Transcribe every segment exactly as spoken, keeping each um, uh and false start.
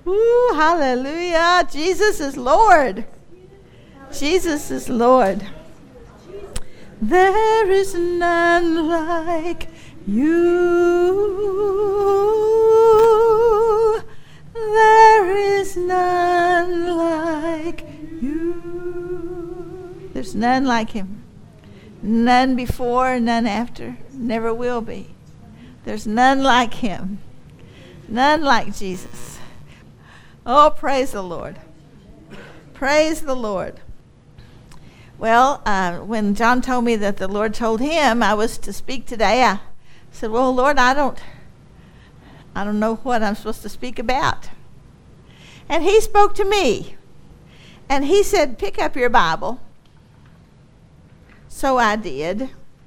Ooh, hallelujah. Jesus is Lord. Jesus is Lord. There is none like you. There is none like you. There's none like him. None before, none after. Never will be. There's none like him. None like Jesus. Oh, praise the Lord. Praise the Lord. Well, uh, when John told me that the Lord told him I was to speak today, I said, well, Lord, I don't, I don't know what I'm supposed to speak about. And he spoke to me. And he said, pick up your Bible. So I did.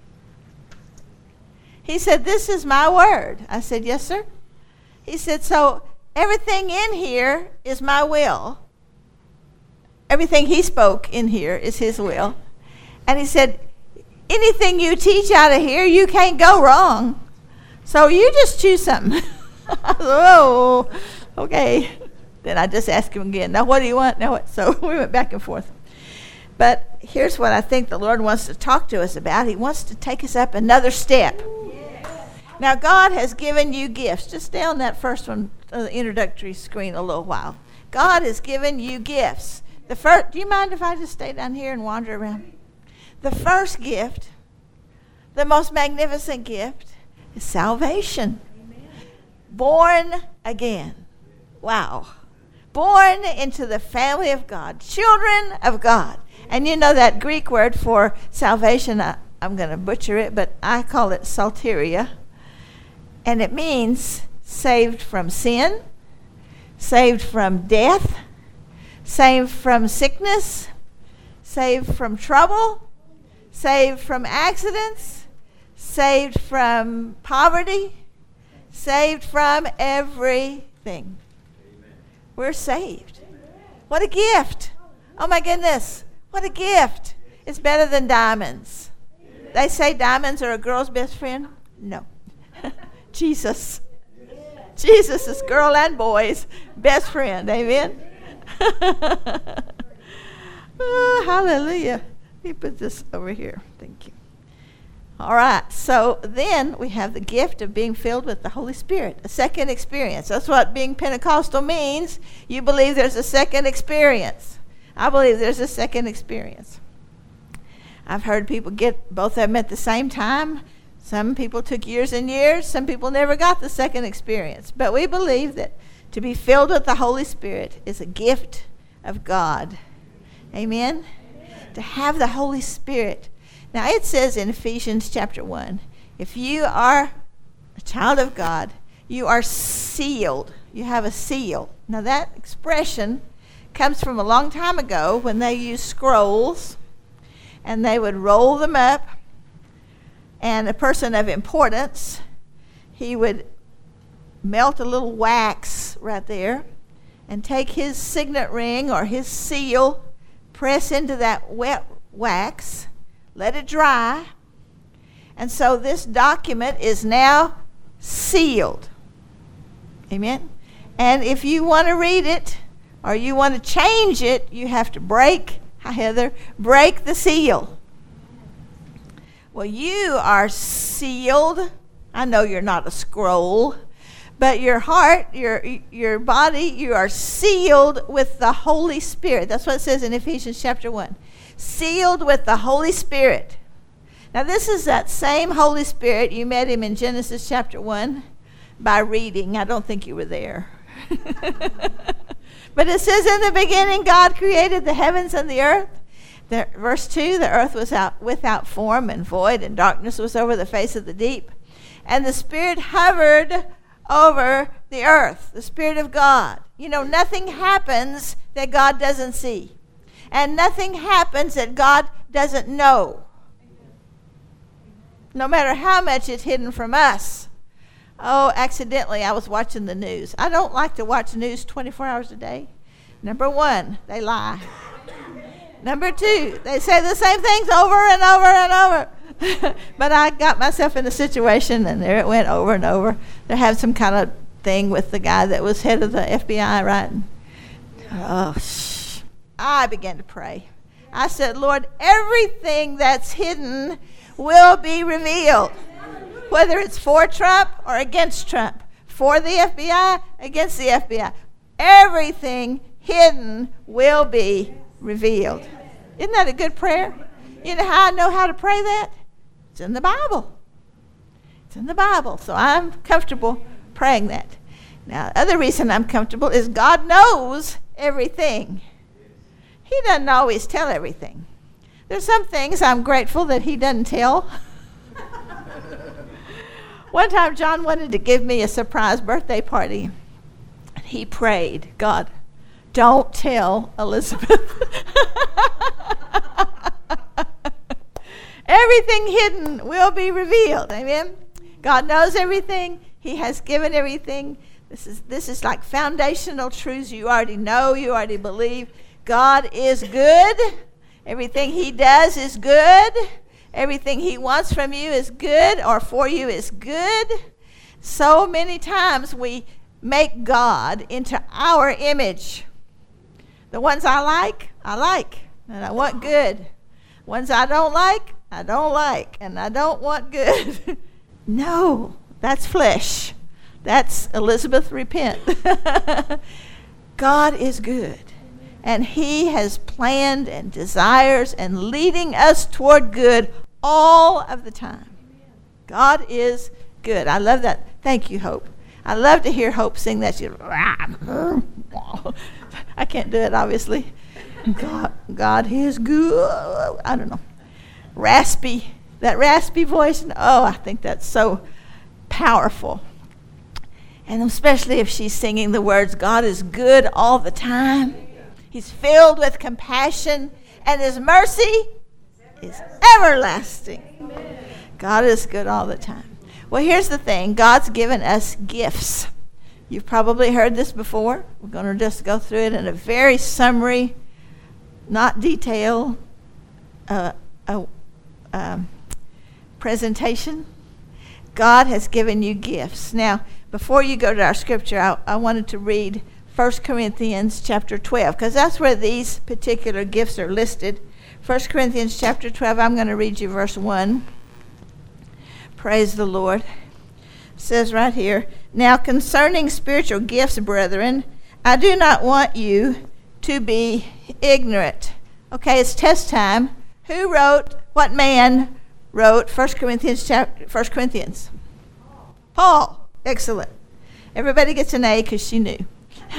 He said, this is my word. I said, yes, sir. He said, so everything in here is my will. Everything he spoke in here is his will. And he said, anything you teach out of here, you can't go wrong. So you just choose something. I said, oh, okay. Then I just asked him again, now what do you want? Now what? So we went back and forth. But here's what I think the Lord wants to talk to us about. He wants to take us up another step. Yes. Now God has given you gifts. Just stay on that first one, uh, the introductory screen a little while. God has given you gifts. The first, do you mind if I just stay down here and wander around? The first gift, the most magnificent gift, is salvation. Amen. Born again. Wow. Born into the family of God, children of God. And you know that Greek word for salvation, I, I'm going to butcher it, but I call it soteria. And it means saved from sin, saved from death, saved from sickness, saved from trouble, saved from accidents, saved from poverty, saved from everything. Amen. We're saved. Amen. What a gift. Oh my goodness. What a gift. It's better than diamonds. Amen. They say diamonds are a girl's best friend. No. Jesus. Jesus is girl and boy's best friend. Amen. Oh, hallelujah. Let me put this over here. Thank you. All right. So then we have the gift of being filled with the Holy Spirit, a second experience. That's what being Pentecostal means. You believe there's a second experience. I believe there's a second experience. I've heard people get both of them at the same time. Some people took years and years. Some people never got the second experience. But we believe that to be filled with the Holy Spirit is a gift of God. Amen? Amen? To have the Holy Spirit. Now it says in Ephesians chapter one, if you are a child of God, you are sealed. You have a seal. Now that expression comes from a long time ago when they used scrolls and they would roll them up, and a person of importance, he would melt a little wax right there and take his signet ring or his seal, press into that wet wax, let it dry, and so this document is now sealed. Amen? And if you want to read it or you want to change it, you have to break, hi Heather, break the seal. Well, you are sealed. I know you're not a scroll, but your heart, your your body, you are sealed with the Holy Spirit. That's what it says in Ephesians chapter one. Sealed with the Holy Spirit. Now, this is that same Holy Spirit. You met him in Genesis chapter one by reading. I don't think you were there. But it says, in the beginning, God created the heavens and the earth. The, verse two, the earth was out without form and void, and darkness was over the face of the deep. And the Spirit hovered over the earth, the Spirit of God. You know, nothing happens that God doesn't see. And nothing happens that God doesn't know. No matter how much it's hidden from us. Oh, accidentally, I was watching the news. I don't like to watch news twenty-four hours a day. Number one, they lie. Number two, they say the same things over and over and over. But I got myself in a situation, and there it went over and over. They have some kind of thing with the guy that was head of the F B I, right? Oh, shh. I began to pray. I said, Lord, everything that's hidden will be revealed, whether it's for Trump or against Trump, for the F B I, against the F B I. Everything hidden will be revealed. Isn't that a good prayer? You know how I know how to pray that? It's in the Bible. It's in the Bible. So I'm comfortable praying that. Now, the other reason I'm comfortable is God knows everything. He doesn't always tell everything. There's some things I'm grateful that he doesn't tell. One time John wanted to give me a surprise birthday party. He prayed, God, don't tell Elizabeth. Everything hidden will be revealed. Amen. God knows everything. He has given everything. This is this is like foundational truths you already know, you already believe. God is good. Everything he does is good. Everything he wants from you is good, or for you is good. So many times we make God into our image. The ones I like, I like, and I want good. Ones I don't like, I don't like, and I don't want good. No, that's flesh. That's Elizabeth, repent. God is good. And he has planned and desires and leading us toward good all of the time. God is good. I love that. Thank you, Hope. I love to hear Hope sing that. She, I can't do it, obviously. God, God is good. I don't know. Raspy, that raspy voice. Oh, I think that's so powerful. And especially if she's singing the words, God is good all the time. He's filled with compassion, and his mercy is everlasting. God is good all the time. Well, here's the thing. God's given us gifts. You've probably heard this before. We're going to just go through it in a very summary, not detail, uh, uh, uh, presentation. God has given you gifts. Now, before you go to our scripture, I, I wanted to read First Corinthians chapter twelve, because that's where these particular gifts are listed. First Corinthians chapter twelve, I'm going to read you verse one. Praise the Lord. It says right here, now concerning spiritual gifts, brethren, I do not want you to be ignorant. Okay, it's test time. Who wrote, what man wrote First Corinthians chapter, First Corinthians? Paul. Excellent. Everybody gets an A because she knew.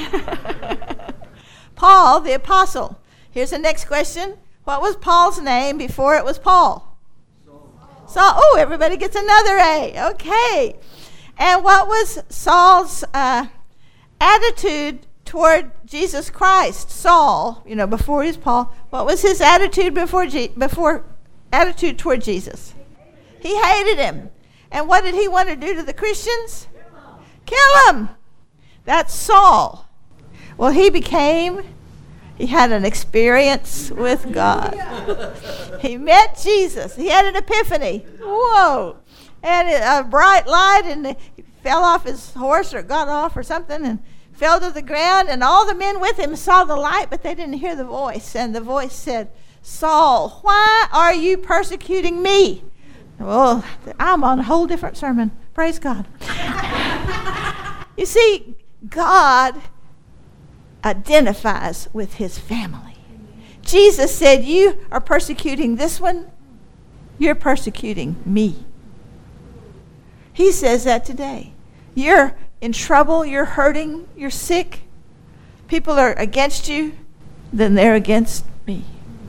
Paul, the apostle. Here's the next question. What was Paul's name before it was Paul? Saul. Saul. Oh, everybody gets another A. Okay. And what was Saul's uh, attitude toward Jesus Christ? Saul, you know, before he was Paul. What was his attitude before Je- before attitude toward Jesus? He hated him. And what did he want to do to the Christians? Kill him. That's Saul. Well, he became, he had an experience with God. He met Jesus. He had an epiphany. Whoa. And a bright light, and he fell off his horse or got off or something and fell to the ground. And all the men with him saw the light, but they didn't hear the voice. And the voice said, Saul, why are you persecuting me? Well, I'm on a whole different sermon. Praise God. You see, God identifies with his family. Jesus said, you are persecuting this one, you're persecuting me. He says that today. You're in trouble, you're hurting, you're sick, people are against you, then they're against me.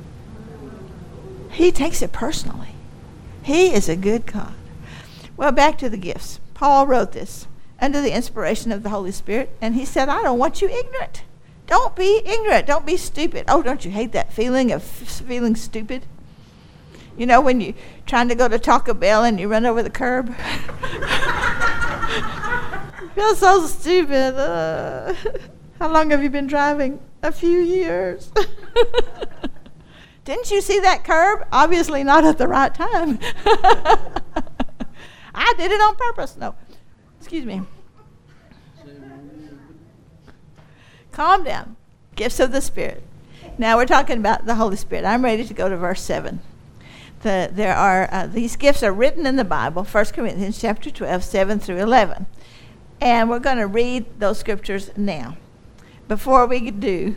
He takes it personally. He is a good God. Well, back to the gifts. Paul wrote this under the inspiration of the Holy Spirit, and he said, I don't want you ignorant. Don't be ignorant. Don't be stupid. Oh, don't you hate that feeling of f- feeling stupid? You know, when you're trying to go to Taco Bell and you run over the curb? You feel so stupid. Uh, how long have you been driving? A few years. Didn't you see that curb? Obviously not at the right time. I did it on purpose. No. Excuse me. Calm down. Gifts of the Spirit. Now we're talking about the Holy Spirit. I'm ready to go to verse seven. The, there are uh, these gifts are written in the Bible, First Corinthians chapter twelve, seven through eleven. And we're going to read those scriptures now. Before we do,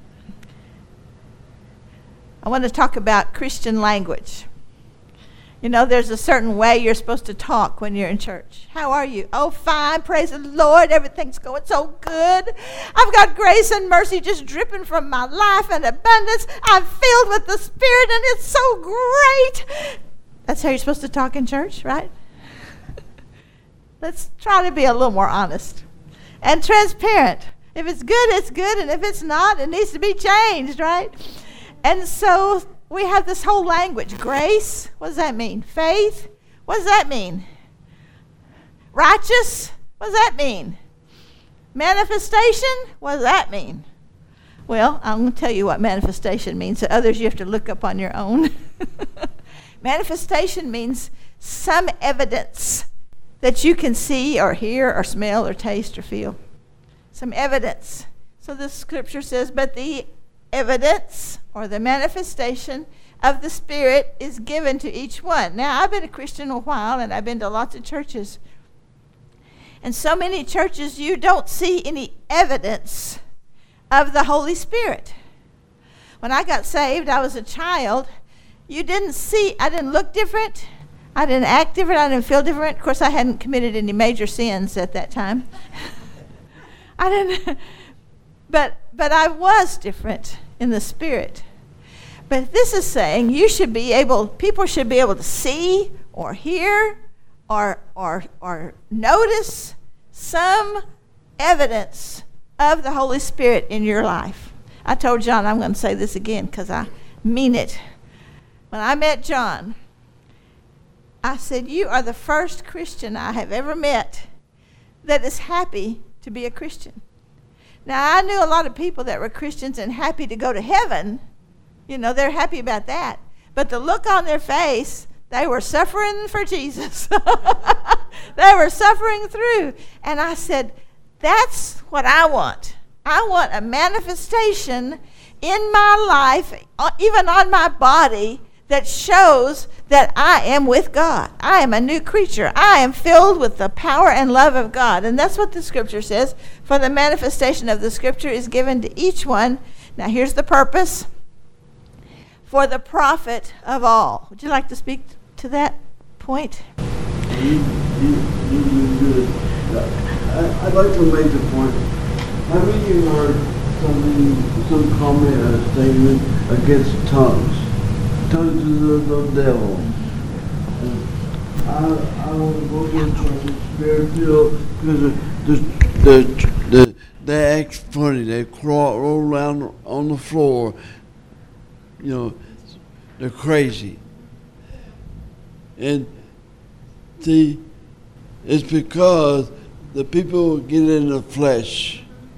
I want to talk about Christian language. You know, there's a certain way you're supposed to talk when you're in church. How are you? Oh, fine. Praise the Lord. Everything's going so good. I've got grace and mercy just dripping from my life and abundance. I'm filled with the Spirit, and it's so great. That's how you're supposed to talk in church, right? Let's try to be a little more honest and transparent. If it's good, it's good, and if it's not, it needs to be changed, right? And so we have this whole language. Grace, what does that mean? Faith, what does that mean? Righteous, what does that mean? Manifestation, what does that mean? Well, I'm going to tell you what manifestation means. So others you have to look up on your own. Manifestation means some evidence that you can see or hear or smell or taste or feel. Some evidence. So the scripture says, but the evidence or the manifestation of the Spirit is given to each one. Now, I've been a Christian a while, and I've been to lots of churches. And so many churches, you don't see any evidence of the Holy Spirit. When I got saved, I was a child. You didn't see, I didn't look different. I didn't act different. I didn't feel different. Of course, I hadn't committed any major sins at that time. I didn't, but but I was different in the Spirit. But this is saying you should be able, people should be able to see or hear or or or notice some evidence of the Holy Spirit in your life. I told John I'm going to say this again because I mean it. When I met John, I said, you are the first Christian I have ever met that is happy to be a Christian. Now, I knew a lot of people that were Christians and happy to go to heaven. You know, they're happy about that. But the look on their face, they were suffering for Jesus. They were suffering through. And I said, that's what I want. I want a manifestation in my life, even on my body, that shows that I am with God. I am a new creature. I am filled with the power and love of God. And that's what the scripture says. For the manifestation of the scripture is given to each one. Now here's the purpose. For the profit of all. Would you like to speak to that point? You, you, you do good. I, I'd like to make the point. Have you heard something, some comment or statement against tongues? Tongues is the, the devil. And I, I want to go into spirit filled because the, the, the, they act funny. They crawl, roll around on the floor. You know, they're crazy. And see, it's because the people get in the flesh.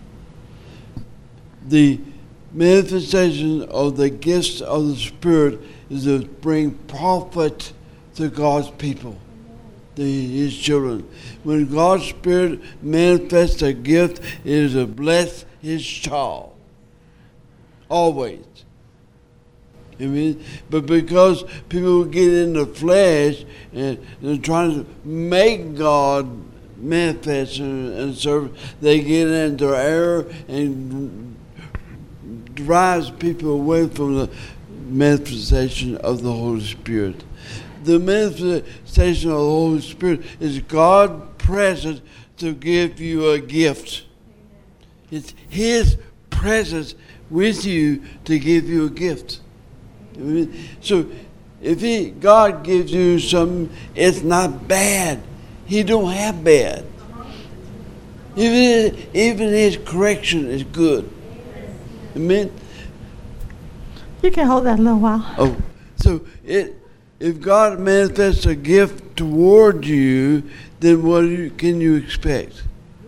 The manifestation of the gifts of the Spirit is to bring profit to God's people, to His children. When God's Spirit manifests a gift, it is to bless His child. Always. Amen. But because people get in the flesh and they're trying to make God manifest and, and serve, they get into error and drives people away from the manifestation of the Holy Spirit. The manifestation of the Holy Spirit is God's presence to give you a gift. It's His presence with you to give you a gift. So if he, God gives you something, it's not bad. He don't have bad. Even, even His correction is good. Amen? You can hold that a little while. Oh, so it, if God manifests a gift toward you, then what do you, can you expect?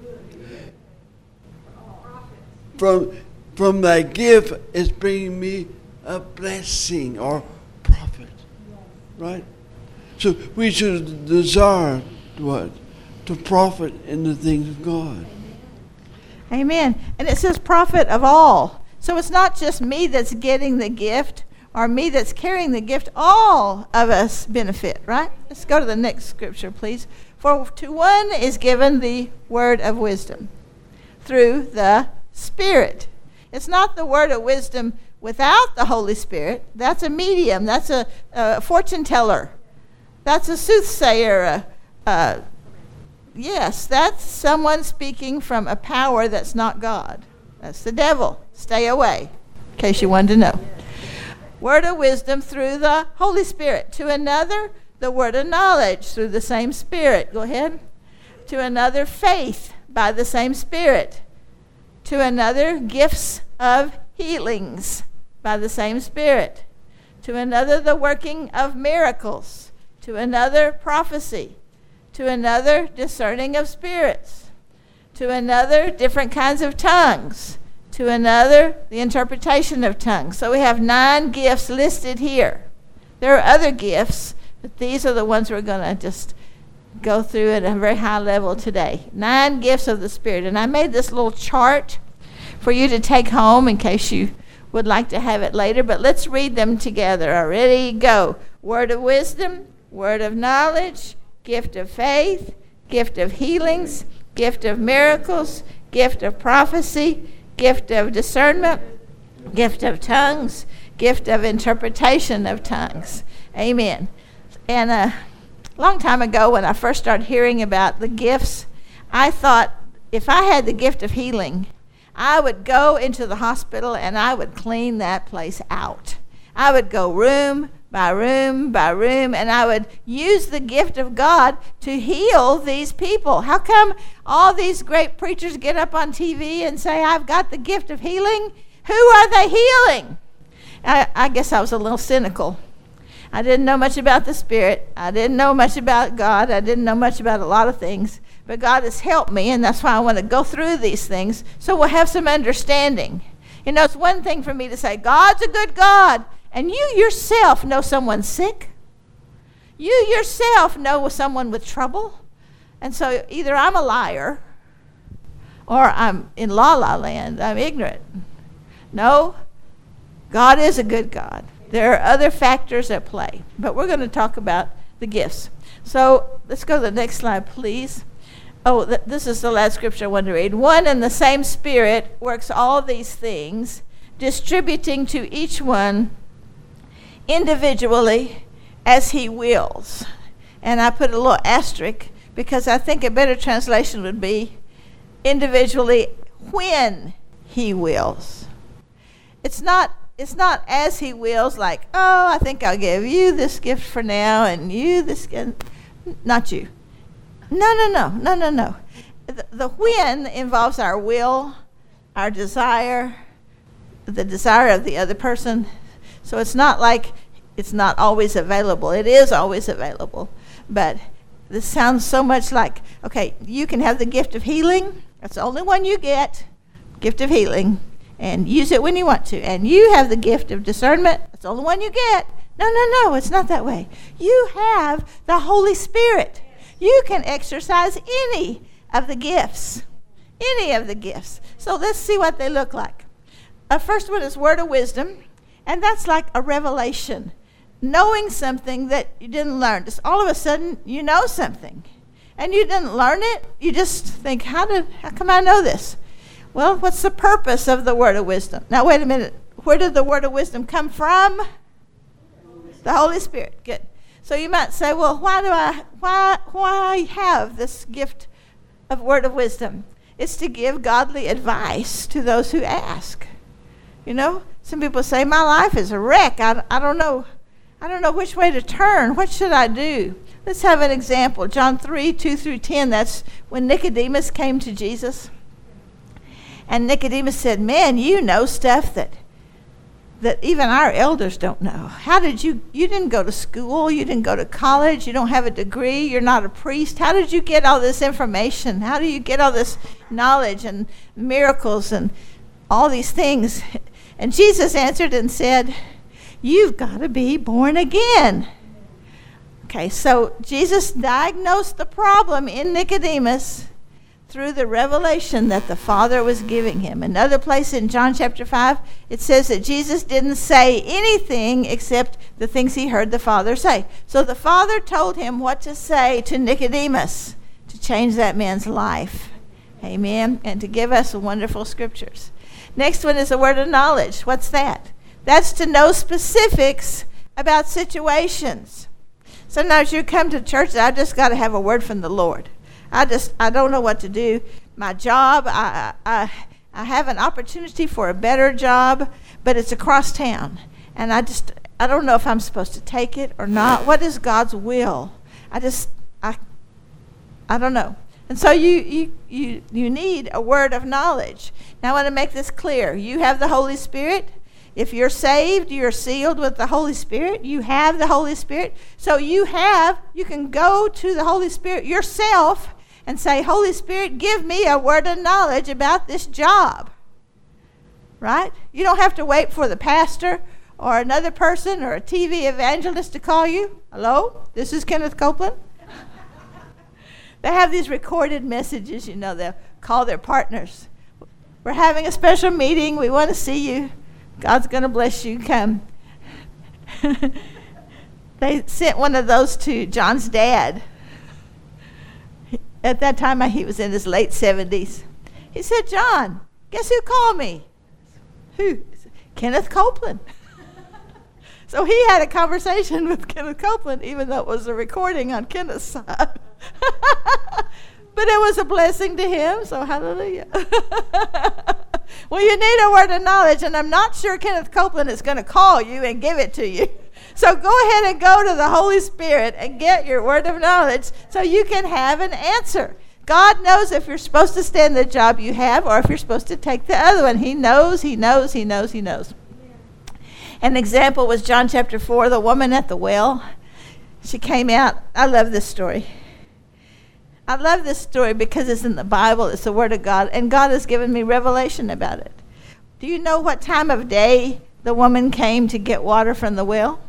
From, from that gift, it's bringing me a blessing or profit, right? So we should desire what? To profit in the things of God. Amen. And it says prophet of all. So it's not just me that's getting the gift or me that's carrying the gift. All of us benefit, right? Let's go to the next scripture, please. For to one is given the word of wisdom through the Spirit. It's not the word of wisdom without the Holy Spirit. That's a medium. That's a, a fortune teller. That's a soothsayer. Uh, uh, yes, that's someone speaking from a power that's not God. That's the devil. Stay away, in case you wanted to know. Word of wisdom through the Holy Spirit. To another, the word of knowledge through the same Spirit. Go ahead. To another, faith by the same Spirit. To another, gifts of healings by the same Spirit. To another, the working of miracles. To another, prophecy. To another, discerning of spirits. To another, different kinds of tongues. To another, the interpretation of tongues. So we have nine gifts listed here. There are other gifts, but these are the ones we're going to just go through at a very high level today. Nine gifts of the Spirit. And I made this little chart for you to take home in case you would like to have it later. But let's read them together. All right, ready? Go. Word of wisdom, word of knowledge, gift of faith, gift of healings, gift of miracles, gift of prophecy, gift of discernment, gift of tongues, gift of interpretation of tongues. Amen. And a long time ago when I first started hearing about the gifts, I thought if I had the gift of healing, I would go into the hospital and I would clean that place out. I would go room by room by room, and I would use the gift of God to heal these people. How come all these great preachers get up on T V and say, I've got the gift of healing? Who are they healing? I, I guess I was a little cynical. I didn't know much about the Spirit. I didn't know much about God. I didn't know much about a lot of things. But God has helped me, and that's why I want to go through these things so we'll have some understanding. You know, it's one thing for me to say, God's a good God, and you yourself know someone's sick. You yourself know someone with trouble. And so either I'm a liar or I'm in la-la land. I'm ignorant. No, God is a good God. There are other factors at play, but we're going to talk about the gifts. So let's go to the next slide, please. Oh, th- this is the last scripture I want to read. One and the same Spirit works all these things, distributing to each one individually as he wills. And I put a little asterisk because I think a better translation would be individually when he wills. It's not it's not as he wills, like, oh, I think I'll give you this gift for now and you this gift. Not you. No, no, no, no, no, no. The, the when involves our will, our desire, the desire of the other person. So it's not like it's not always available. It is always available. But this sounds so much like, okay, you can have the gift of healing. That's the only one you get, gift of healing, and use it when you want to. And you have the gift of discernment. That's the only one you get. No, no, no, it's not that way. You have the Holy Spirit. You can exercise any of the gifts, any of the gifts. So let's see what they look like. Uh, first one is word of wisdom, and that's like a revelation, knowing something that you didn't learn. Just all of a sudden, you know something, and you didn't learn it. You just think, how did, how come I know this? Well, what's the purpose of the word of wisdom? Now, wait a minute. Where did the word of wisdom come from? The Holy Spirit. Good. So you might say, well, why do I why why have this gift of word of wisdom? It's to give godly advice to those who ask. You know, some people say, my life is a wreck. I, I don't know. I don't know which way to turn. What should I do? Let's have an example. John three, two through ten. That's when Nicodemus came to Jesus. And Nicodemus said, man, you know stuff that that even our elders don't know. How did you, you didn't go to school, you didn't go to college, you don't have a degree, you're not a priest. How did you get all this information? How do you get all this knowledge and miracles and all these things? And Jesus answered and said, you've got to be born again. Okay, so Jesus diagnosed the problem in Nicodemus through the revelation that the Father was giving him. Another place in John chapter five, it says that Jesus didn't say anything except the things he heard the Father say. So the Father told him what to say to Nicodemus to change that man's life. Amen. And to give us wonderful scriptures. Next one is a word of knowledge. What's that? That's to know specifics about situations. Sometimes you come to church and I just got to have a word from the Lord. I just, I don't know what to do. My job, I, I, I have an opportunity for a better job, but it's across town. And I just, I don't know if I'm supposed to take it or not. What is God's will? I just, I, I don't know. And so you, you, you, you need a word of knowledge. Now I want to make this clear. You have the Holy Spirit. If you're saved, you're sealed with the Holy Spirit. You have the Holy Spirit. So you have, you can go to the Holy Spirit yourself and say, Holy Spirit, give me a word of knowledge about this job. Right? You don't have to wait for the pastor or another person or a T V evangelist to call you. Hello? This is Kenneth Copeland. They have these recorded messages, you know, they'll call their partners. We're having a special meeting. We want to see you. God's going to bless you. Come. They sent one of those to John's dad. At that time, he was in his late seventies. He said, John, guess who called me? Who? Kenneth Copeland. So he had a conversation with Kenneth Copeland, even though it was a recording on Kenneth's side. But it was a blessing to him, so hallelujah. Well, you need a word of knowledge, and I'm not sure Kenneth Copeland is going to call you and give it to you. So go ahead and go to the Holy Spirit and get your word of knowledge so you can have an answer. God knows if you're supposed to stay in the job you have or if you're supposed to take the other one. He knows, he knows, he knows, he knows. An example was John chapter four, the woman at the well. She came out. I love this story. I love this story because it's in the Bible. It's the Word of God. And God has given me revelation about it. Do you know what time of day the woman came to get water from the well?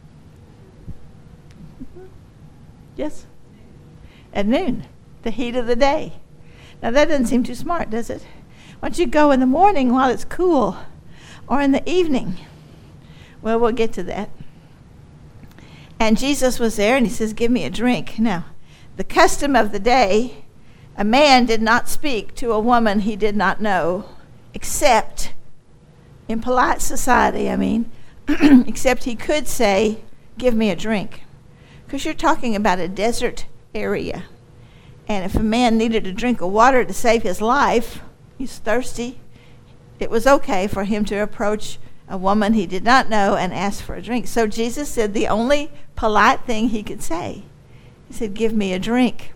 Yes? At noon, the heat of the day. Now that doesn't seem too smart, does it? Why don't you go in the morning while it's cool or in the evening? Well, we'll get to that. And Jesus was there and he says, give me a drink. Now, the custom of the day, a man did not speak to a woman he did not know, except in polite society, I mean, except he could say, give me a drink. Because you're talking about a desert area. And if a man needed a drink of water to save his life, he's thirsty, it was okay for him to approach a woman he did not know and ask for a drink. So Jesus said the only polite thing he could say. He said, give me a drink.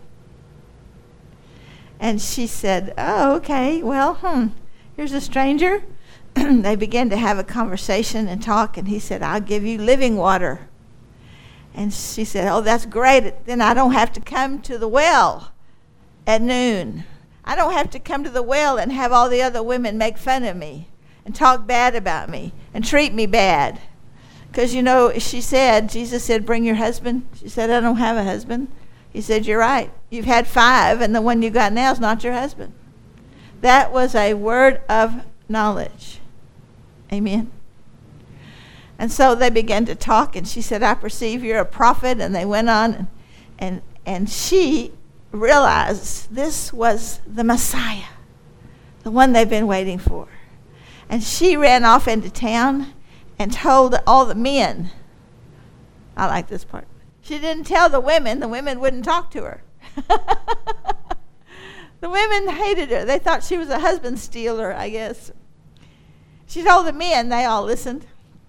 And she said, oh, okay, well, hmm, here's a stranger. They began to have a conversation and talk, and he said, I'll give you living water. And she said, oh, that's great. Then I don't have to come to the well at noon. I don't have to come to the well and have all the other women make fun of me and talk bad about me and treat me bad. Because, you know, she said, Jesus said, bring your husband. She said, I don't have a husband. He said, you're right. You've had five, and the one you got now is not your husband. That was a word of knowledge. Amen. And so they began to talk, and she said, I perceive you're a prophet. And they went on, and and, and she realized this was the Messiah, the one they've been waiting for. And she ran off into town and told all the men. I like this part. She didn't tell the women. The women wouldn't talk to her. The women hated her. They thought she was a husband stealer, I guess. She told the men. They all listened.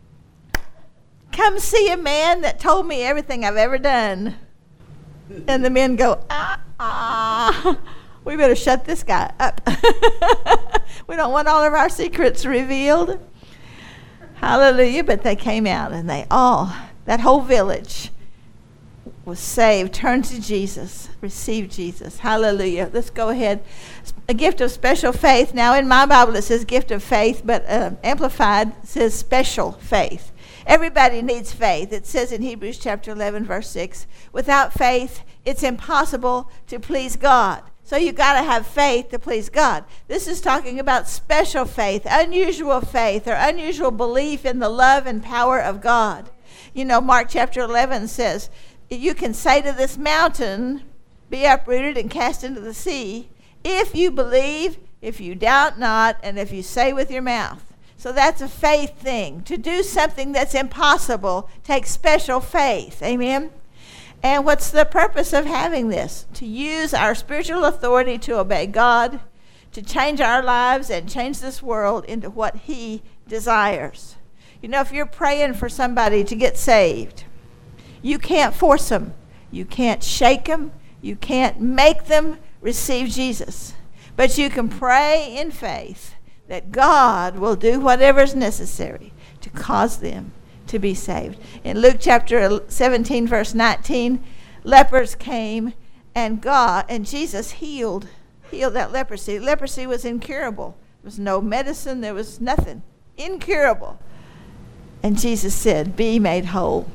Come see a man that told me everything I've ever done. And the men go, ah, ah. We better shut this guy up. We don't want all of our secrets revealed. Hallelujah. But they came out and they all, that whole village was saved, turned to Jesus, received Jesus. Hallelujah. Let's go ahead. A gift of special faith. Now in my Bible it says gift of faith, but uh, Amplified says special faith. Everybody needs faith. It says in Hebrews chapter eleven, verse six, without faith, it's impossible to please God. So you got to have faith to please God. This is talking about special faith, unusual faith, or unusual belief in the love and power of God. You know, Mark chapter eleven says, you can say to this mountain, be uprooted and cast into the sea, if you believe, if you doubt not, and if you say with your mouth. So that's a faith thing. To do something that's impossible takes special faith. Amen? And what's the purpose of having this? To use our spiritual authority to obey God, to change our lives and change this world into what He desires. You know, if you're praying for somebody to get saved, you can't force them. You can't shake them. You can't make them receive Jesus. But you can pray in faith that God will do whatever is necessary to cause them to be saved. In Luke chapter seventeen, verse nineteen, lepers came and God and Jesus healed healed that leprosy. Leprosy was incurable. There was no medicine. There was nothing. Incurable. And Jesus said, be made whole.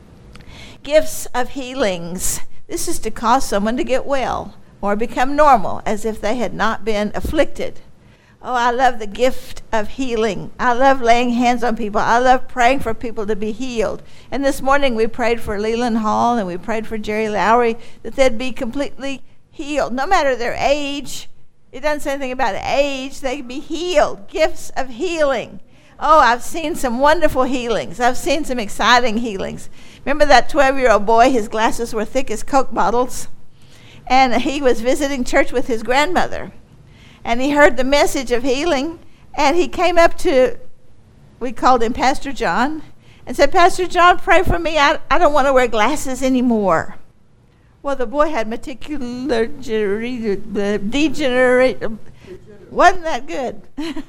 Gifts of healings. This is to cause someone to get well or become normal as if they had not been afflicted. Oh, I love the gift of healing. I love laying hands on people. I love praying for people to be healed. And this morning we prayed for Leland Hall and we prayed for Jerry Lowry that they'd be completely healed. No matter their age, it doesn't say anything about age, they can be healed. Gifts of healing. Oh, I've seen some wonderful healings. I've seen some exciting healings. Remember that twelve-year-old boy, his glasses were thick as Coke bottles, and he was visiting church with his grandmother. And he heard the message of healing, and he came up to, we called him Pastor John, and said, Pastor John, pray for me. I, I don't want to wear glasses anymore. Well, the boy had macular degenerate. Wasn't that good?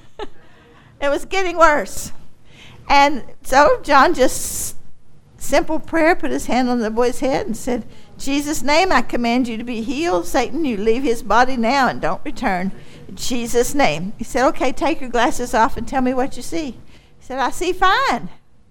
It was getting worse. And so John just, simple prayer, put his hand on the boy's head and said, Jesus' name, I command you to be healed. Satan, you leave his body now and don't return. In Jesus' name. He said, okay, take your glasses off and tell me what you see. He said, I see fine.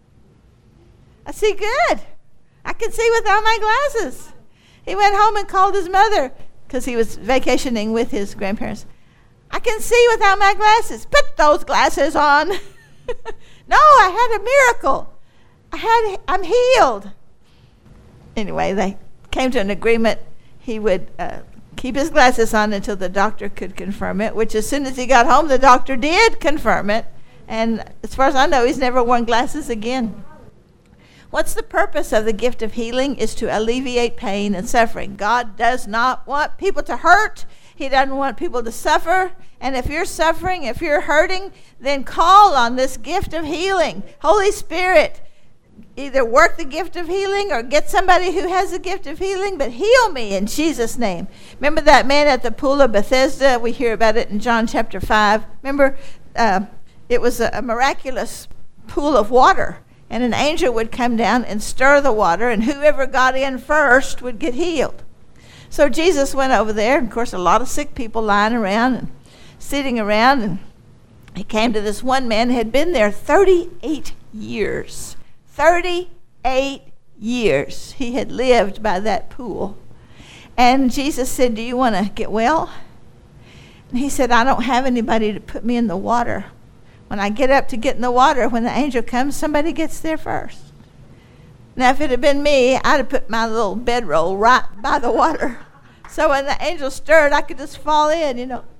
I see good. I can see without my glasses. He went home and called his mother because he was vacationing with his grandparents. I can see without my glasses. Put those glasses on. No, I had a miracle. I had, I'm healed. Anyway, they came to an agreement. He would uh, keep his glasses on until the doctor could confirm it, which as soon as he got home, the doctor did confirm it. And as far as I know, he's never worn glasses again. What's the purpose of the gift of healing? Is to alleviate pain and suffering. God does not want people to hurt. He doesn't want people to suffer. And if you're suffering, if you're hurting, then call on this gift of healing. Holy Spirit, either work the gift of healing or get somebody who has the gift of healing, but heal me in Jesus' name. Remember that man at the pool of Bethesda? We hear about it in John chapter five. Remember, uh, it was a, a miraculous pool of water, and an angel would come down and stir the water, and whoever got in first would get healed. So Jesus went over there, and of course a lot of sick people lying around and sitting around, and he came to this one man who had been there thirty-eight years. thirty-eight years he had lived by that pool. And Jesus said, do you want to get well? And he said, I don't have anybody to put me in the water. When I get up to get in the water, when the angel comes, somebody gets there first. Now, if it had been me, I'd have put my little bedroll right by the water. So when the angel stirred, I could just fall in, you know.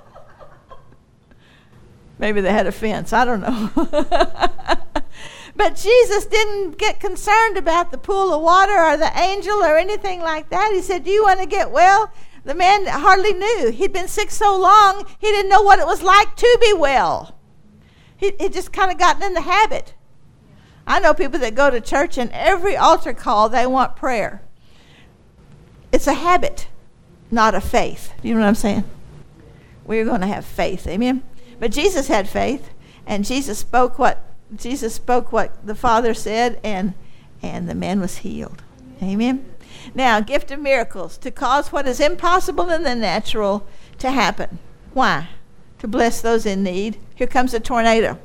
Maybe they had a fence. I don't know. But Jesus didn't get concerned about the pool of water or the angel or anything like that. He said, do you want to get well? The man hardly knew. He'd been sick so long, he didn't know what it was like to be well. He he just kind of gotten in the habit. I know people that go to church and every altar call, they want prayer. It's a habit, not a faith. You know what I'm saying? We're going to have faith, amen? But Jesus had faith, and Jesus spoke what Jesus spoke what the Father said, and and the man was healed. Amen? Now, gift of miracles, to cause what is impossible in the natural to happen. Why? To bless those in need. Here comes a tornado.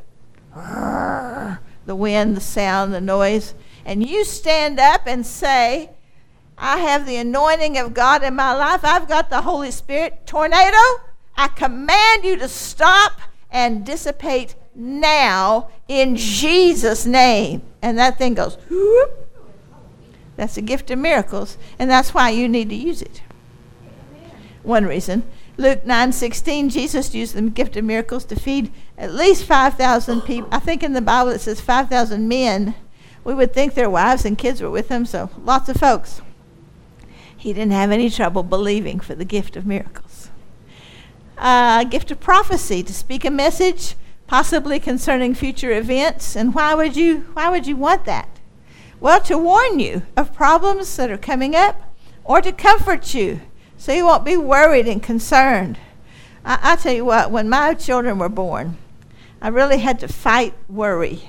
The wind, the sound, the noise. And you stand up and say, I have the anointing of God in my life. I've got the Holy Spirit. Tornado, I command you to stop and dissipate now in Jesus' name. And that thing goes, whoop. That's the gift of miracles, and that's why you need to use it. One reason. Luke nine sixteen, Jesus used the gift of miracles to feed at least five thousand people. I think in the Bible it says five thousand men. We would think their wives and kids were with them, so lots of folks. He didn't have any trouble believing for the gift of miracles. Uh, gift of prophecy, to speak a message, possibly concerning future events. And why would you, why would you want that? Well, to warn you of problems that are coming up, or to comfort you so you won't be worried and concerned. I, I tell you what, when my children were born, I really had to fight worry.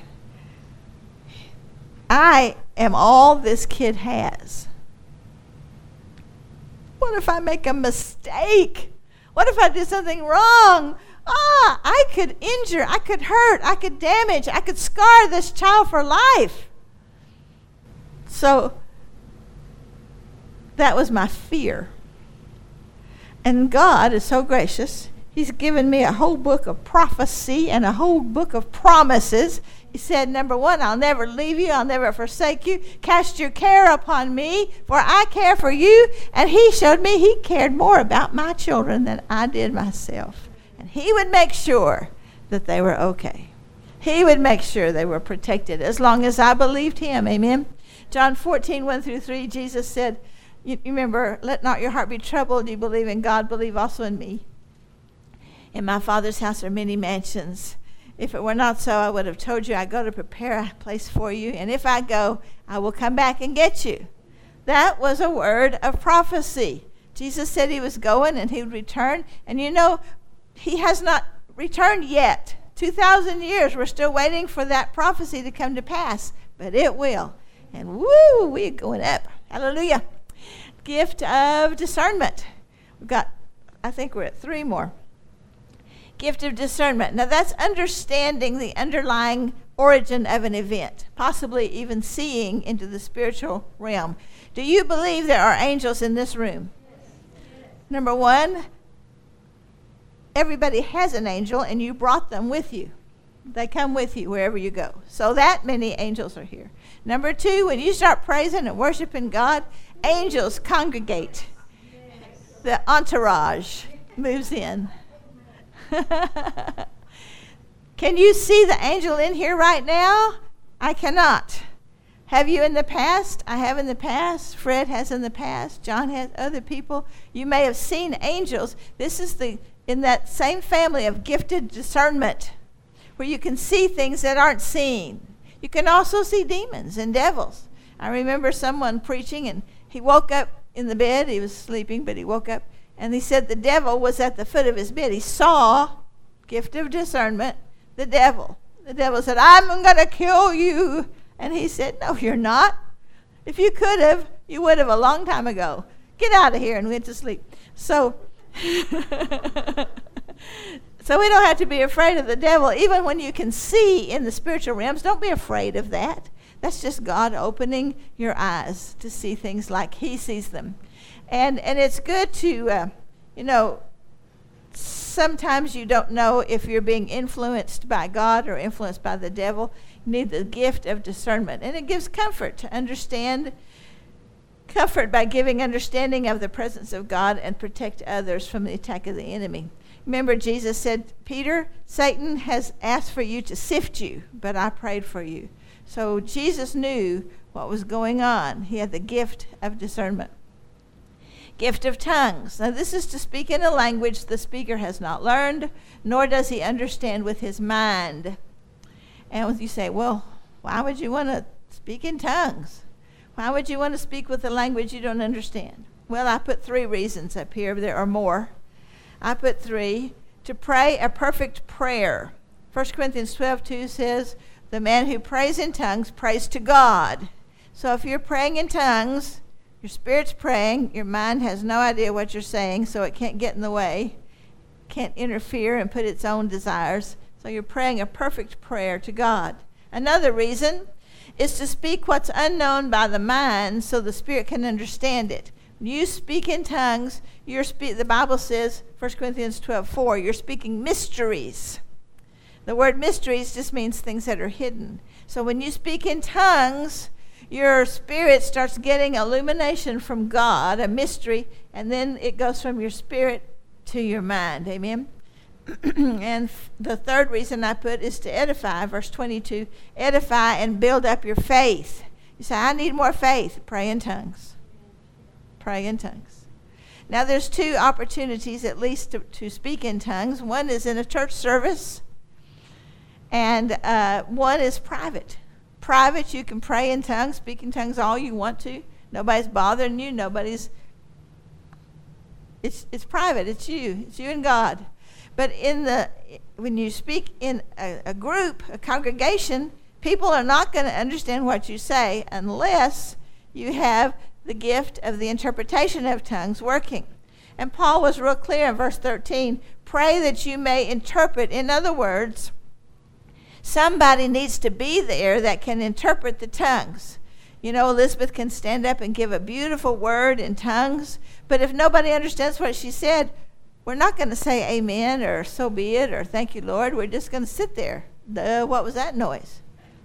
I am all this kid has. What if I make a mistake? What if I do something wrong? Ah, I could injure, I could hurt, I could damage, I could scar this child for life. So that was my fear. And God is so gracious. He's given me a whole book of prophecy and a whole book of promises. He said, number one, I'll never leave you. I'll never forsake you. Cast your care upon me, for I care for you. And he showed me he cared more about my children than I did myself. And he would make sure that they were okay. He would make sure they were protected as long as I believed him. Amen. John fourteen, one through three, Jesus said, you, you remember, let not your heart be troubled. You believe in God, believe also in me. In my Father's house are many mansions. If it were not so, I would have told you I go to prepare a place for you. And if I go, I will come back and get you. That was a word of prophecy. Jesus said he was going and he would return. And you know, he has not returned yet. two thousand years, we're still waiting for that prophecy to come to pass. But it will. And woo, we're going up. Hallelujah. Gift of discernment. We've got, I think we're at three more. Gift of discernment. Now that's understanding the underlying origin of an event, possibly even seeing into the spiritual realm. Do you believe there are angels in this room? Yes. Number one, everybody has an angel and you brought them with you. They come with you wherever you go. So that many angels are here. Number two, when you start praising and worshiping God, angels congregate. The entourage moves in. Can you see the angel in here right now? I cannot. Have you in the past? I have in the past. Fred has in the past. John has, other people. You may have seen angels. This is the in that same family of gifted discernment, where you can see things that aren't seen. You can also see demons and devils. I remember someone preaching, and he woke up in the bed. He was sleeping, but he woke up, and he said the devil was at the foot of his bed. He saw, gift of discernment, the devil. The devil said, I'm going to kill you. And he said, no, you're not. If you could have, you would have a long time ago. Get out of here, and went to sleep. So, so we don't have to be afraid of the devil. Even when you can see in the spiritual realms, don't be afraid of that. That's just God opening your eyes to see things like he sees them. And and it's good to, uh, you know, sometimes you don't know if you're being influenced by God or influenced by the devil. You need the gift of discernment. And it gives comfort to understand, comfort by giving understanding of the presence of God and protect others from the attack of the enemy. Remember, Jesus said, Peter, Satan has asked for you to sift you, but I prayed for you. So Jesus knew what was going on. He had the gift of discernment. Gift of tongues. Now this is to speak in a language the speaker has not learned, nor does he understand with his mind. And you say, well, why would you want to speak in tongues? Why would you want to speak with a language you don't understand? Well, I put three reasons up here. There are more. I put three. To pray a perfect prayer. First Corinthians twelve two says, the man who prays in tongues prays to God. So if you're praying in tongues, your spirit's praying, your mind has no idea what you're saying, so it can't get in the way, can't interfere and put its own desires. So you're praying a perfect prayer to God. Another reason, is to speak what's unknown by the mind so the Spirit can understand it. When you speak in tongues, you're spe- the Bible says, First Corinthians twelve four, you're speaking mysteries. The word mysteries just means things that are hidden. So when you speak in tongues, your spirit starts getting illumination from God, a mystery, and then it goes from your spirit to your mind. Amen? And the third reason I put is to edify, verse twenty-two, edify and build up your faith. You say, I need more faith. Pray in tongues. Pray in tongues. Now there's two opportunities at least to, to speak in tongues. One is in a church service, and uh, one is private. Private, you can pray in tongues, speak in tongues all you want to. Nobody's bothering you. Nobody's, it's it's private. It's you. It's you and God. But in the when you speak in a, a group, a congregation, people are not going to understand what you say unless you have the gift of the interpretation of tongues working. And Paul was real clear in verse thirteen, pray that you may interpret. In other words, somebody needs to be there that can interpret the tongues. You know, Elizabeth can stand up and give a beautiful word in tongues, but if nobody understands what she said, we're not going to say amen or so be it or thank you, Lord. We're just going to sit there. Duh, what was that noise?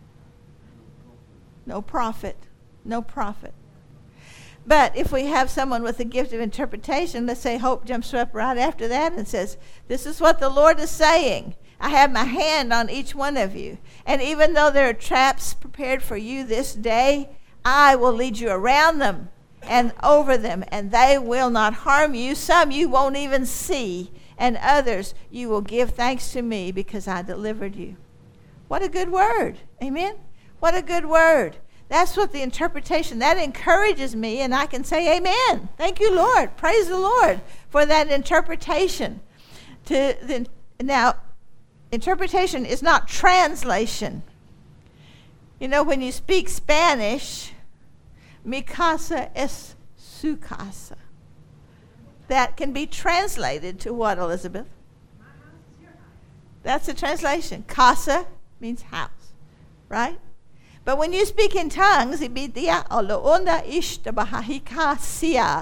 No prophet. No prophet. But if we have someone with a gift of interpretation, let's say Hope jumps up right after that and says, this is what the Lord is saying. I have my hand on each one of you. And even though there are traps prepared for you this day, I will lead you around them and over them, and they will not harm you. Some you won't even see, and others you will give thanks to me because I delivered you. What a good word. Amen? What a good word. That's what the interpretation, that encourages me, and I can say amen. Thank you, Lord. Praise the Lord for that interpretation. To the, now, interpretation is not translation. You know, when you speak Spanish, mi casa es su casa. That can be translated to what, Elizabeth? My house is your house. That's a translation. Casa means house, right? But when you speak in tongues, ibidia oloonda ishtabahahikasia.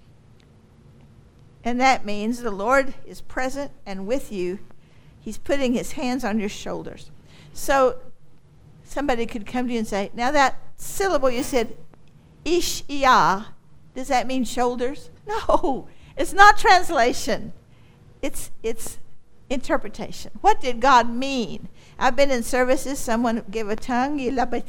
And that means the Lord is present and with you. He's putting his hands on your shoulders. So somebody could come to you and say, now that syllable you said, ish-iya, does that mean shoulders? No, it's not translation. It's it's interpretation. What did God mean? I've been in services, someone gave a tongue,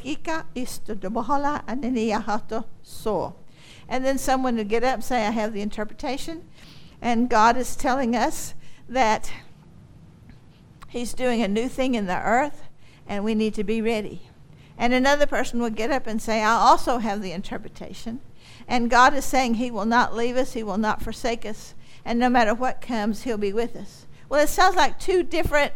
and then someone would get up and say, I have the interpretation. And God is telling us that he's doing a new thing in the earth, and we need to be ready. And another person would get up and say, I also have the interpretation. And God is saying he will not leave us, he will not forsake us, and no matter what comes, he'll be with us. Well, it sounds like two different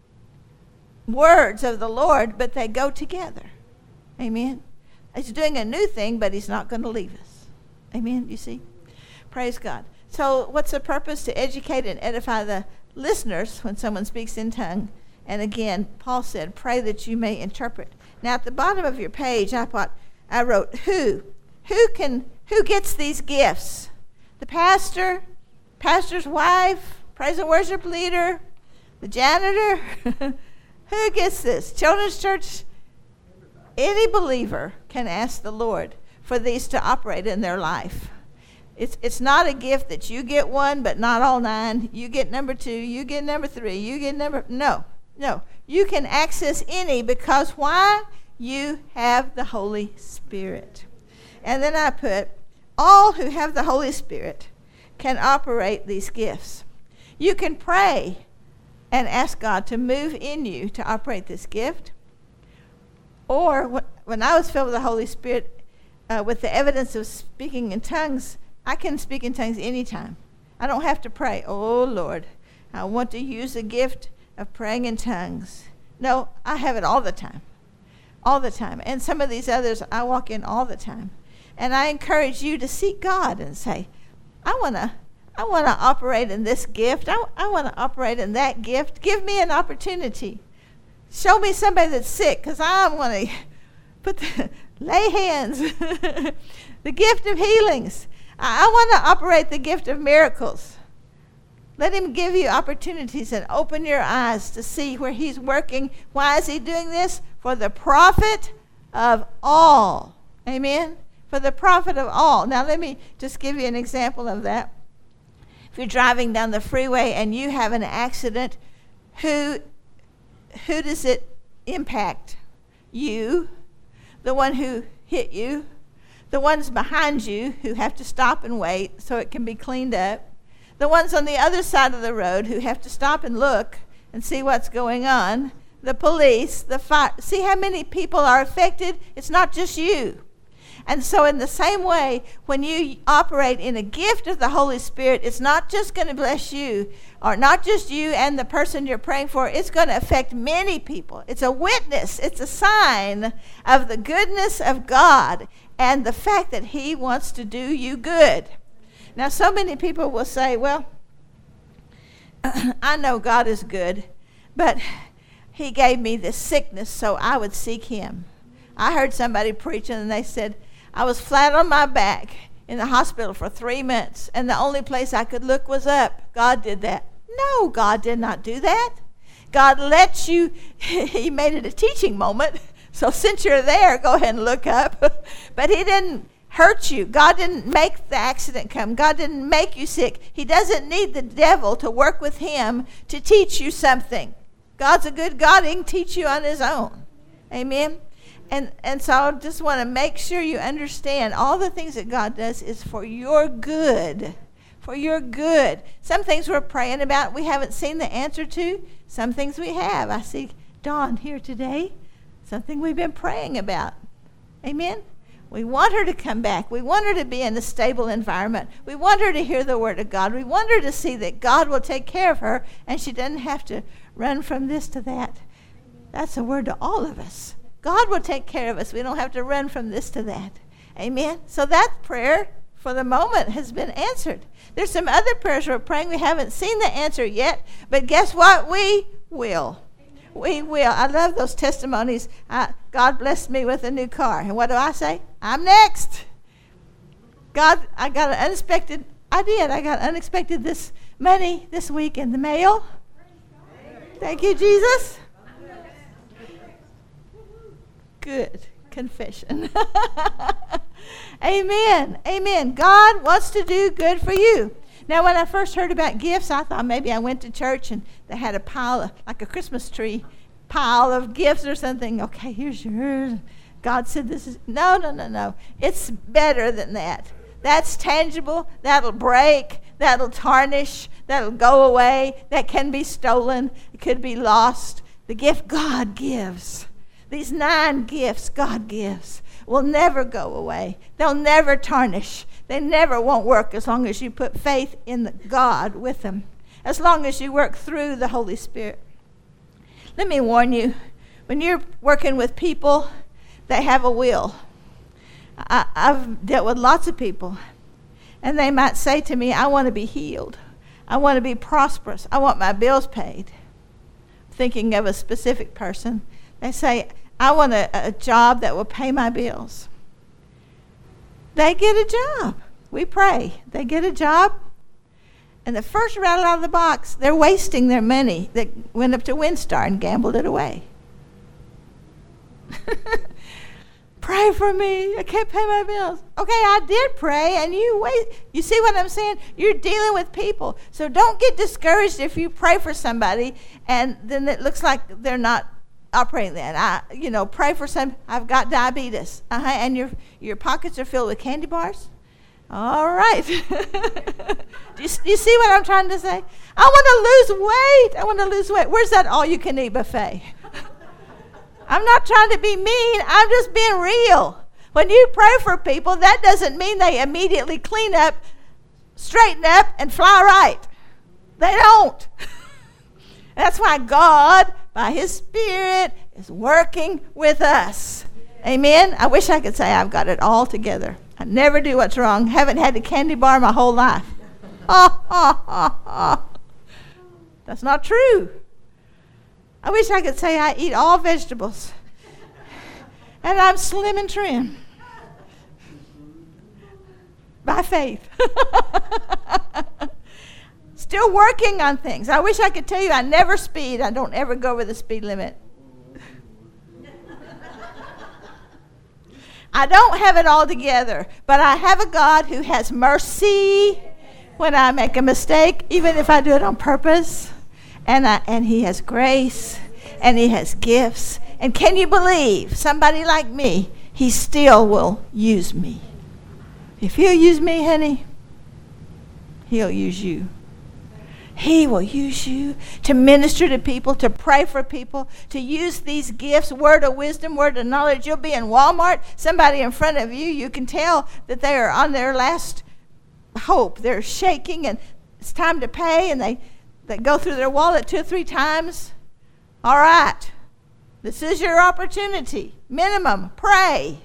words of the Lord, but they go together. Amen? He's doing a new thing, but he's not going to leave us. Amen? You see? Praise God. So what's the purpose? To educate and edify the listeners when someone speaks in tongue. And again, Paul said, pray that you may interpret. Now, at the bottom of your page, I thought, I wrote, who? Who can, who gets these gifts? The pastor, pastor's wife, praise and worship leader, the janitor? Who gets this? Children's church? Any believer can ask the Lord for these to operate in their life. It's it's not a gift that you get one, but not all nine. You get number two, you get number three, you get number, no. No, you can access any because why? You have the Holy Spirit. And then I put, all who have the Holy Spirit can operate these gifts. You can pray and ask God to move in you to operate this gift. Or when I was filled with the Holy Spirit, uh, with the evidence of speaking in tongues, I can speak in tongues anytime. I don't have to pray, oh Lord, I want to use the gift of praying in tongues. No, I have it all the time. All the time. And some of these others I walk in all the time. And I encourage you to seek God and say, I want to I want to operate in this gift. I, I want to operate in that gift. Give me an opportunity. Show me somebody that's sick, because I want to Put the, lay hands. The gift of healings. I, I want to operate the gift of miracles. Let him give you opportunities and open your eyes to see where he's working. Why is he doing this? For the profit of all. Amen? For the profit of all. Now let me just give you an example of that. If you're driving down the freeway and you have an accident, who, who does it impact? You, the one who hit you, the ones behind you who have to stop and wait so it can be cleaned up, the ones on the other side of the road who have to stop and look and see what's going on, the police, the fire. See how many people are affected? It's not just you. And so in the same way, when you operate in a gift of the Holy Spirit, it's not just going to bless you, or not just you and the person you're praying for. It's going to affect many people. It's a witness. It's a sign of the goodness of God and the fact that he wants to do you good. Now, so many people will say, well, I know God is good, but he gave me this sickness so I would seek him. I heard somebody preaching and they said, I was flat on my back in the hospital for three months, and the only place I could look was up. God did that. No, God did not do that. God lets you, he made it a teaching moment, so since you're there, go ahead and look up. But he didn't hurt you. God didn't make the accident come. God didn't make you sick. He doesn't need the devil to work with him to teach you something. God's a good God. He can teach you on his own. Amen? And and so I just want to make sure you understand all the things that God does is for your good. For your good. Some things we're praying about we haven't seen the answer to. Some things we have. I see Dawn here today. Something we've been praying about. Amen? We want her to come back. We want her to be in a stable environment. We want her to hear the word of God. We want her to see that God will take care of her and she doesn't have to run from this to that. That's a word to all of us. God will take care of us. We don't have to run from this to that. Amen? So that prayer for the moment has been answered. There's some other prayers we're praying we haven't seen the answer yet, but guess what? We will. We will. I love those testimonies. I, God blessed me with a new car. And what do I say? I'm next. God, I got an unexpected, I did. I got unexpected this money this week in the mail. Thank you, Jesus. Good confession. Amen. Amen. God wants to do good for you. Now, when I first heard about gifts, I thought maybe I went to church and they had a pile, of, like a Christmas tree pile of gifts or something. Okay, here's yours. God said this is, no, no, no, no. It's better than that. That's tangible. That'll break. That'll tarnish. That'll go away. That can be stolen. It could be lost. The gift God gives. These nine gifts God gives will never go away. They'll never tarnish. They never won't work as long as you put faith in the God with them, as long as you work through the Holy Spirit. Let me warn you, when you're working with people that have a will, I, I've dealt with lots of people, and they might say to me, I want to be healed. I want to be prosperous. I want my bills paid. Thinking of a specific person, they say, I want a, a job that will pay my bills. They get a job. We pray. They get a job. And the first rattle out of the box, they're wasting their money that went up to WinStar and gambled it away. Pray for me. I can't pay my bills. Okay, I did pray, and you wait. You see what I'm saying? You're dealing with people. So don't get discouraged if you pray for somebody, and then it looks like they're not operating then. I, you know, pray for some. I've got diabetes, uh-huh, and your your pockets are filled with candy bars. All right. do, you, do you see what I'm trying to say? I want to lose weight. I want to lose weight. Where's that all-you-can-eat buffet? I'm not trying to be mean. I'm just being real. When you pray for people, that doesn't mean they immediately clean up, straighten up, and fly right. They don't. That's why God, by his Spirit, is working with us. Amen? I wish I could say I've got it all together. I never do what's wrong. Haven't had a candy bar my whole life. Oh, oh, oh, oh. That's not true. I wish I could say I eat all vegetables. And I'm slim and trim. By faith. Still working on things. I wish I could tell you I never speed. I don't ever go over the speed limit. I don't have it all together, but I have a God who has mercy when I make a mistake, even if I do it on purpose. And I, and he has grace, and he has gifts. And can you believe somebody like me, he still will use me. If he'll use me, honey, he'll use you. He will use you to minister to people, to pray for people, to use these gifts, word of wisdom, word of knowledge. You'll be in Walmart, somebody in front of you, you can tell that they are on their last hope. They're shaking and it's time to pay, and they, they go through their wallet two or three times. All right, this is your opportunity. Minimum, pray.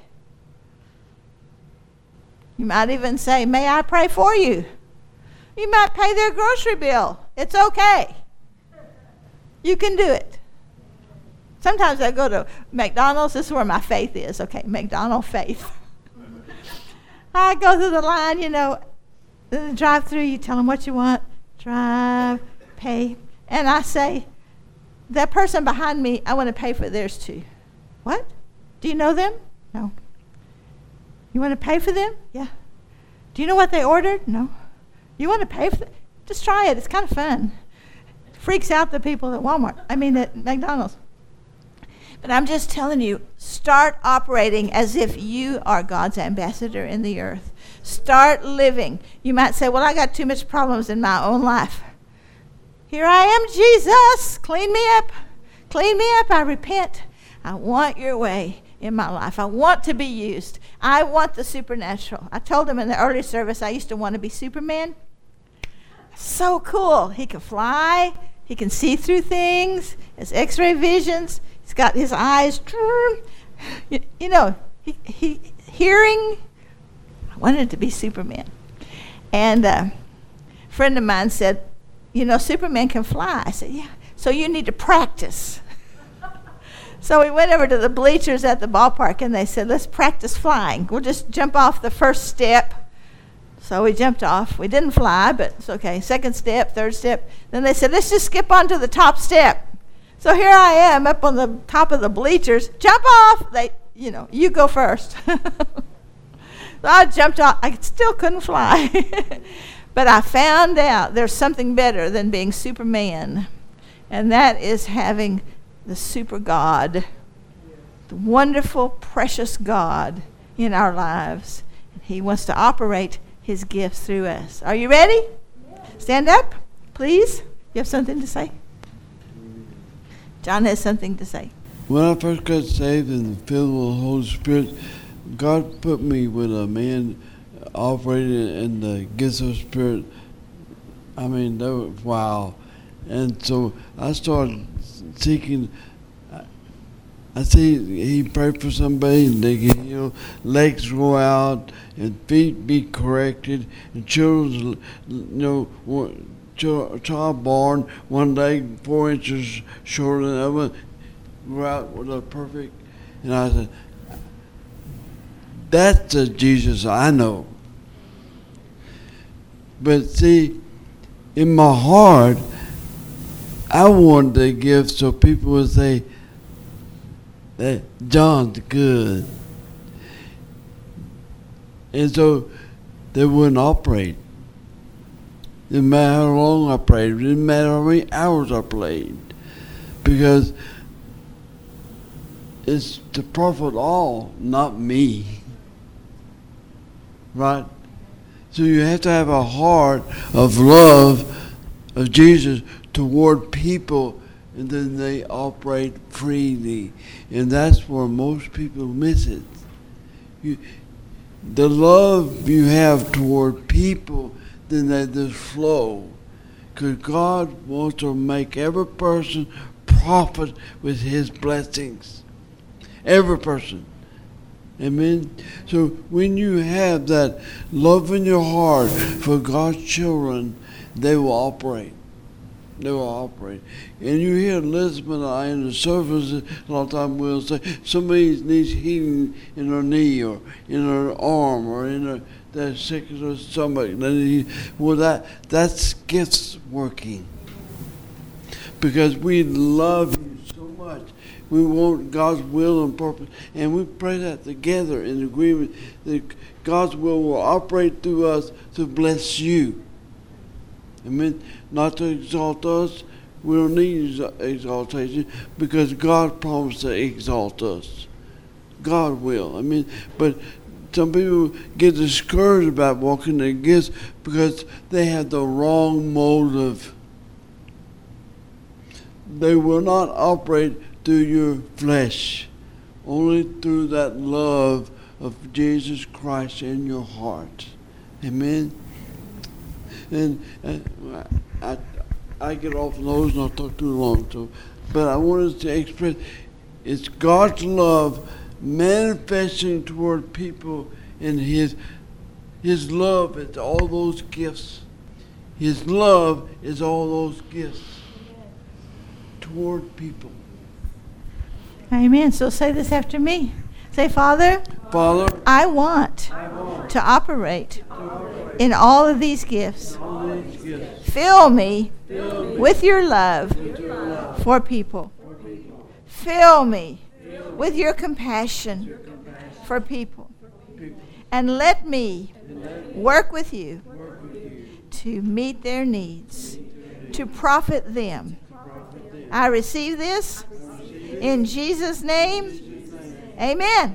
You might even say, may I pray for you? You might pay their grocery bill. It's okay. You can do it. Sometimes I go to McDonald's. This is where my faith is. Okay, McDonald's faith. I go through the line, you know, the drive-through. You tell them what you want. Drive, pay. And I say, that person behind me, I want to pay for theirs too. What? Do you know them? No. You want to pay for them? Yeah. Do you know what they ordered? No. You want to pay for it? Just try it. It's kind of fun. Freaks out the people at Walmart. I mean, at McDonald's. But I'm just telling you, start operating as if you are God's ambassador in the earth. Start living. You might say, well, I got too much problems in my own life. Here I am, Jesus. Clean me up. Clean me up. I repent. I want your way in my life. I want to be used. I want the supernatural. I told him in the early service I used to want to be Superman. So cool. He can fly. He can see through things. His x-ray visions. He's got his eyes. You, you know, he, he hearing. I wanted to be Superman. And uh, a friend of mine said, you know, Superman can fly. I said, yeah. So you need to practice. So we went over to the bleachers at the ballpark, and they said, let's practice flying. We'll just jump off the first step. So we jumped off. We didn't fly, but it's okay. Second step, third step. Then they said, let's just skip on to the top step. So here I am up on the top of the bleachers. Jump off. They, you know, you go first. So I jumped off. I still couldn't fly. But I found out there's something better than being Superman, and that is having the super God, the wonderful, precious God in our lives. He wants to operate his gifts through us. Are you ready? Yeah. Stand up, please. You have something to say? John has something to say. When I first got saved and filled with the Holy Spirit, God put me with a man operating in the gifts of the Spirit. I mean, that was wow. And so I started seeking. I see he prayed for somebody and they get healed, legs go out and feet be corrected, and children, you know, child born, one leg four inches shorter than the other, go out with a perfect. And I said, that's the Jesus I know. But see, in my heart, I wanted to give so people would say that John's good. And so they wouldn't operate. Didn't matter how long I prayed. Didn't matter how many hours I played. Because it's to profit all, not me. Right? So you have to have a heart of love of Jesus toward people, and then they operate freely. And that's where most people miss it. You, the love you have toward people, then they just flow. Because God wants to make every person profit with his blessings. Every person. Amen. So when you have that love in your heart for God's children, they will operate. They will operate. And you hear Elizabeth and I in the service a lot of times we'll say somebody needs healing in her knee or in her arm or in her that sick of her stomach. Well, that that's gifts working. Because we love you so much. We want God's will and purpose. And we pray that together in agreement that God's will will operate through us to bless you. Amen. Not to exalt us. We don't need exaltation because God promised to exalt us. God will. I mean, but some people get discouraged about walking in gifts because they have the wrong motive. They will not operate through your flesh, only through that love of Jesus Christ in your heart. Amen. And, and I, I get off on those and I'll talk too long. So, but I wanted to express it's God's love manifesting toward people, and His His love is all those gifts. His love is all those gifts toward people. Amen. So say this after me. Say, Father, Father, I want, I want to operate, to operate in all of these gifts. all these gifts. Fill me, Fill me with your love, with your love for people. for people. Fill me Fill me with your compassion, your compassion for people. for people. And let me And let me work with you work with you to meet their needs, to profit them. I receive this in Jesus' name. Amen.